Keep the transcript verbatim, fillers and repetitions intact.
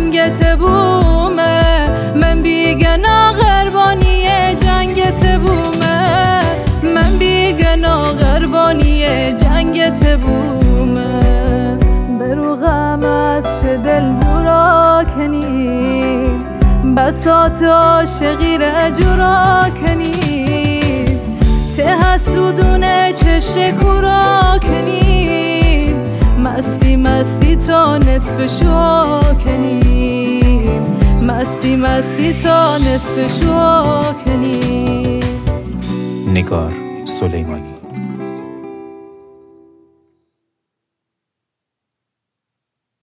جنگت بومه، من بیگنا قربانی جنگت بومه، من بیگنا قربانی جنگت بومه. برو غم از چه دل دورا کنی، بساط عاشقی را جورا کنی، ته حسودونه چش کورا کنی، مستی مستی تا نصف شو کنی، مستی مستی تا نصف شو کنی. نگار سلیمانی.